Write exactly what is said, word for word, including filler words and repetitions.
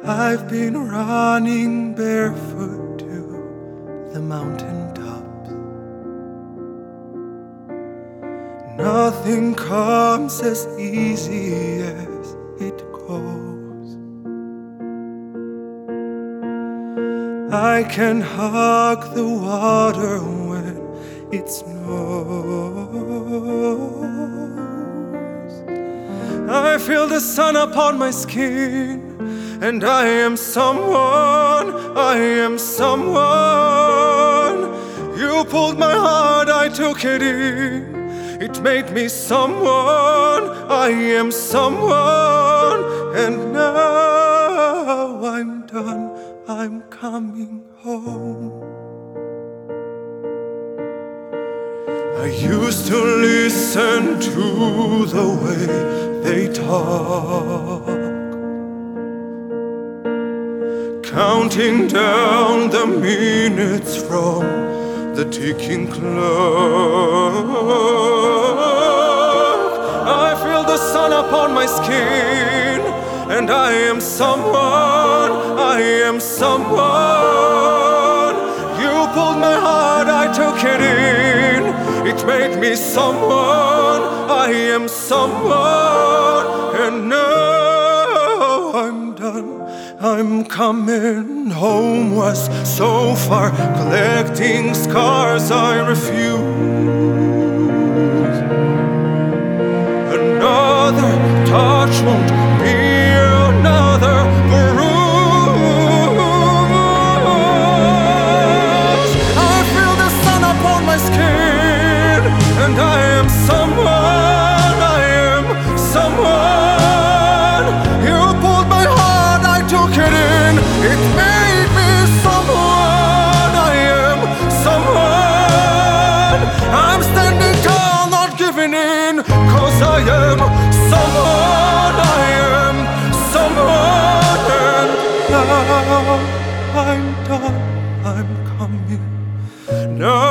I've been running barefoot to the mountain tops. Nothing comes as easy as it goes. I can hug the water when it snows. I feel the sun upon my skin, and I am someone, I am someone. You pulled my heart, I took it in. It made me someone, I am someone. And now I'm done, I'm coming home. I used to listen to the way they talk, counting down the minutes from the ticking clock. I feel the sun upon my skin, and I am someone, I am someone. You pulled my heart, I took it in. It made me someone, I am someone. And now I'm done, I'm coming home. Was so far, collecting scars I refuse. Another touch won't be another bruise. I feel the sun upon my skin, and I am someone, I am someone. You pulled my heart, I took it in. It made me someone, I am someone. I'm standing tall, not giving in, 'cause I am someone, I am someone. And now I'm done, I'm coming. Now